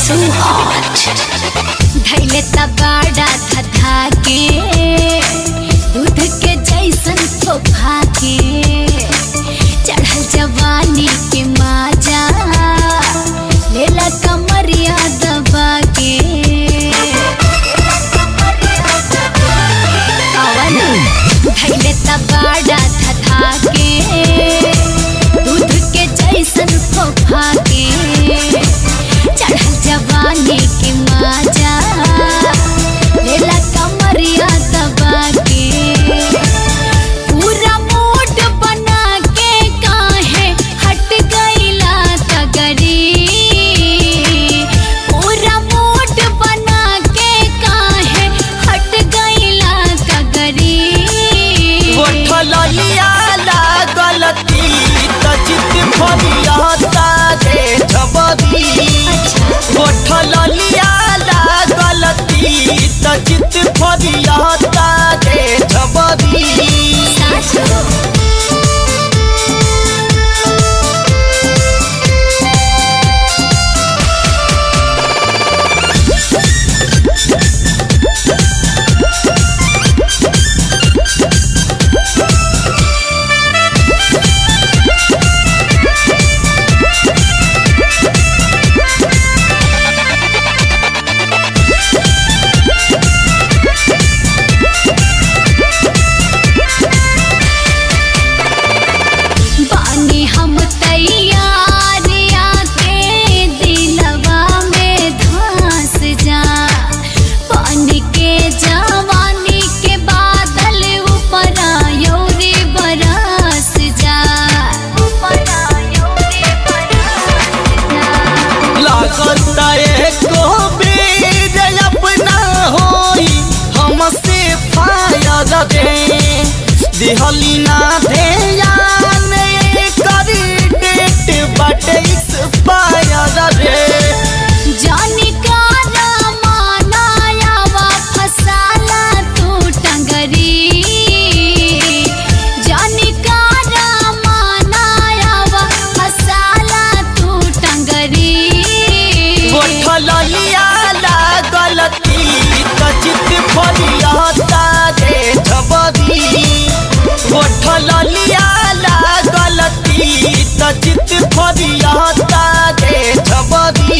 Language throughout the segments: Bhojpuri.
so hot धैले तबाड़ा धधा के दूध के जैसन फोफा के चढ़ल जवानी के माजा लेला कमरिया दबा के धैले तबाड़ा धधा के दूध के जैसन फोफा के चढ़ल जवानी के माजा लेला कमरिया दबा के पूरा मूड बना के काहे हट गईला तगरी पूरा मूड बना के काहे हट गईला तगरी ललिया गलती तचित भरिया तारे झबरी ललिया गलती तचित भरिया तारे झबरी हम तैयार आके दिलवा में धंस जा पानी के जवानी के बादल ऊपर आयोरे बरस जा लागता एको बेर अपना होई हमसे फायर रे दिहली ना ध्यान करी डेट बट एक्सपायर रे जानी का मानायावा फसाला तू टंगरी जानी का मानायावा फसाला तू टंगरी ललिया गलती तचित भरिया तारे झबरी ललिया गलती तचित भरिया तारे झबरी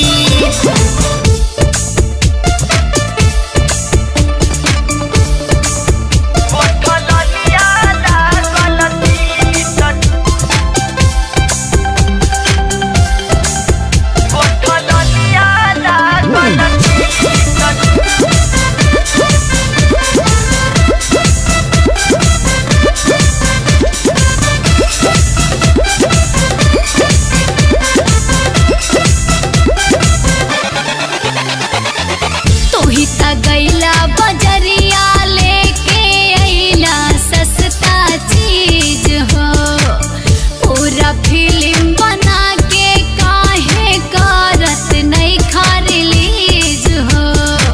गैला बजरिया लेके अइला सस्ता चीज हो पूरा फिल्म बना के काहे करत नहीं रिलीज हो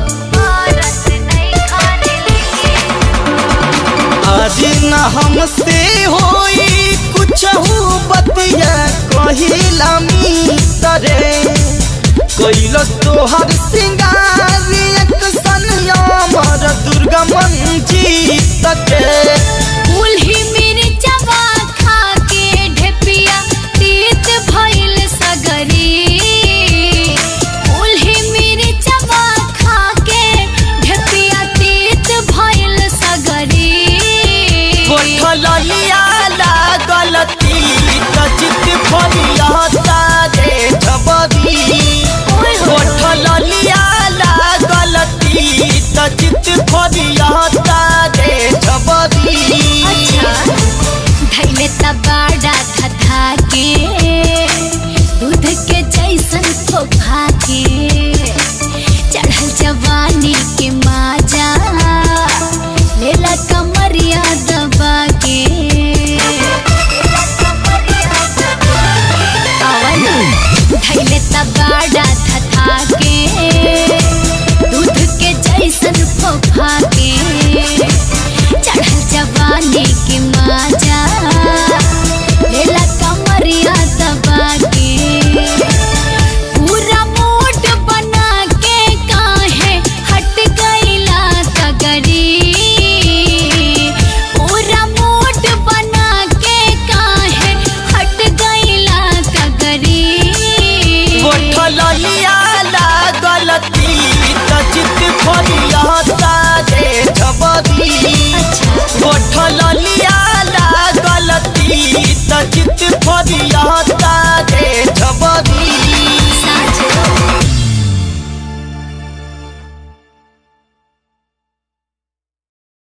आज न हमसे होई कुछ बतिया कहिला मितरे कैलस तोहर सिंगार एक सनिया मर दुर्गा मंजीत के